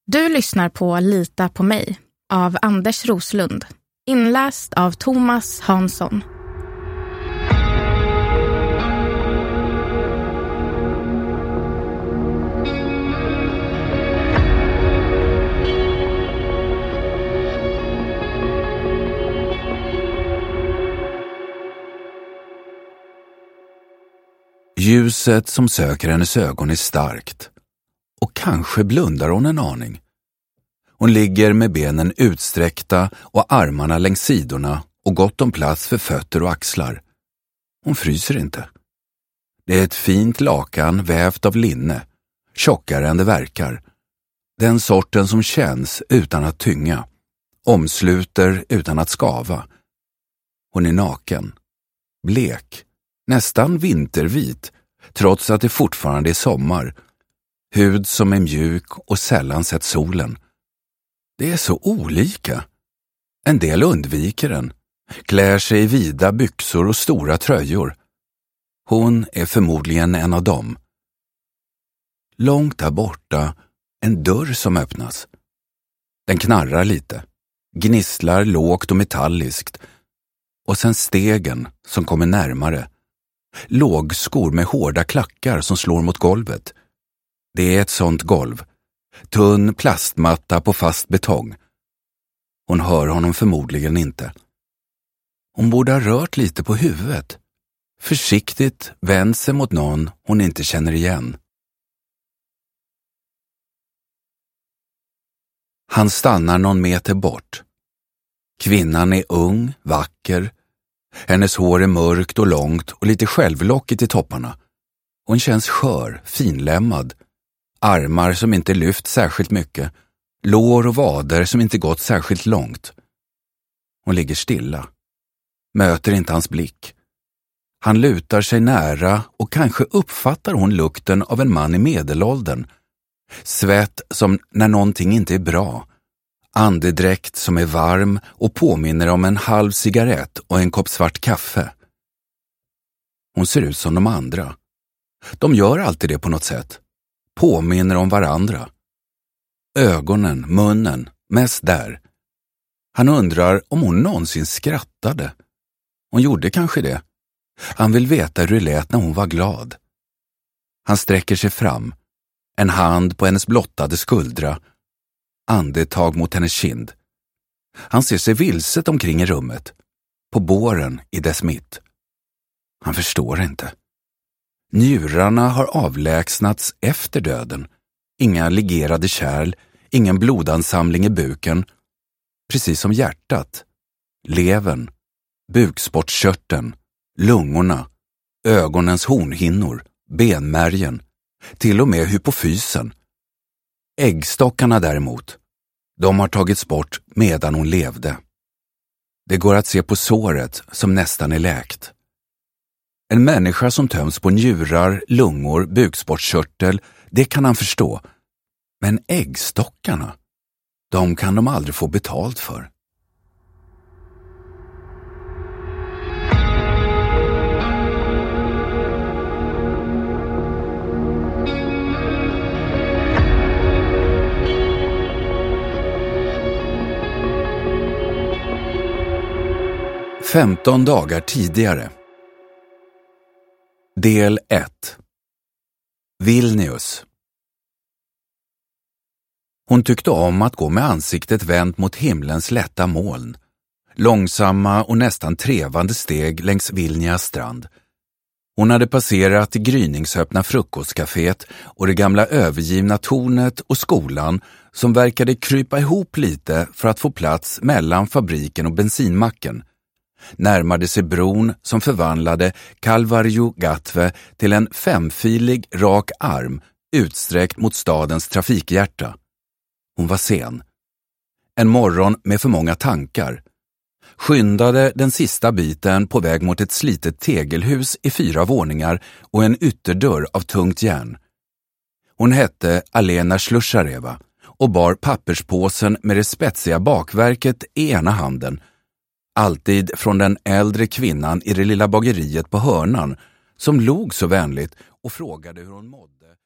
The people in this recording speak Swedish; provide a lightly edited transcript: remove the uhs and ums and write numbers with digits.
Du lyssnar på Lita på mig av Anders Roslund. Inläst av Thomas Hansson. Ljuset som söker hennes ögon är starkt. Och kanske blundar hon en aning. Hon ligger med benen utsträckta och armarna längs sidorna och gott om plats för fötter och axlar. Hon fryser inte. Det är ett fint lakan vävt av linne, tjockare än det verkar. Den sorten som känns utan att tynga, omsluter utan att skava. Hon är naken, blek, nästan vintervit, trots att det fortfarande är sommar. Hud som är mjuk och sällan sett solen. Det är så olika. En del undviker den, klär sig i vida byxor och stora tröjor. Hon är förmodligen en av dem. Långt där borta, en dörr som öppnas. Den knarrar lite, gnisslar lågt och metalliskt. Och sen stegen som kommer närmare. Lågskor med hårda klackar som slår mot golvet. Det är ett sånt golv. Tunn plastmatta på fast betong. Hon hör honom förmodligen inte. Hon borde ha rört lite på huvudet. Försiktigt vänt sig mot någon hon inte känner igen. Han stannar någon meter bort. Kvinnan är ung, vacker. Hennes hår är mörkt och långt och lite självlockigt i topparna. Hon känns skör, finlämmad. Armar som inte lyft särskilt mycket. Lår och vader som inte gått särskilt långt. Hon ligger stilla. Möter inte hans blick. Han lutar sig nära och kanske uppfattar hon lukten av en man i medelåldern. Svett som när någonting inte är bra. Andedräkt som är varm och påminner om en halv cigarett och en kopp svart kaffe. Hon ser ut som de andra. De gör alltid det på något sätt. Påminner om varandra. Ögonen, munnen, mest där. Han undrar om hon någonsin skrattade. Hon gjorde kanske det. Han vill veta hur det lät när hon var glad. Han sträcker sig fram. En hand på hennes blottade skuldra. Andetag mot hennes kind. Han ser sig vilset omkring i rummet. På båren i dess mitt. Han förstår inte. Njurarna har avlägsnats efter döden. Inga ligerade kärl, ingen blodansamling i buken. Precis som hjärtat. Levern, bukspottkörteln, lungorna, ögonens hornhinnor, benmärgen, till och med hypofysen. Äggstockarna däremot, de har tagits bort medan hon levde. Det går att se på såret som nästan är läkt. En människa som töms på njurar, lungor, bukspottkörtel, det kan han förstå. Men äggstockarna, de kan de aldrig få betalt för. "15 dagar tidigare. Del 1. Vilnius. Hon tyckte om att gå med ansiktet vänt mot himlens lätta moln. Långsamma och nästan trevande steg längs Vilnias strand. Hon hade passerat det gryningsöppna frukostcaféet och det gamla övergivna tornet och skolan som verkade krypa ihop lite för att få plats mellan fabriken och bensinmacken. Närmade sig bron som förvandlade Kalvarjo Gatve till en 5-filig rak arm utsträckt mot stadens trafikhjärta. Hon var sen. En morgon med för många tankar. Skyndade den sista biten på väg mot ett slitet tegelhus i 4 våningar och en ytterdörr av tungt järn. Hon hette Alena Slushareva och bar papperspåsen med det spetsiga bakverket i ena handen. Alltid från den äldre kvinnan i det lilla bageriet på hörnan som log så vänligt och frågade hur hon mådde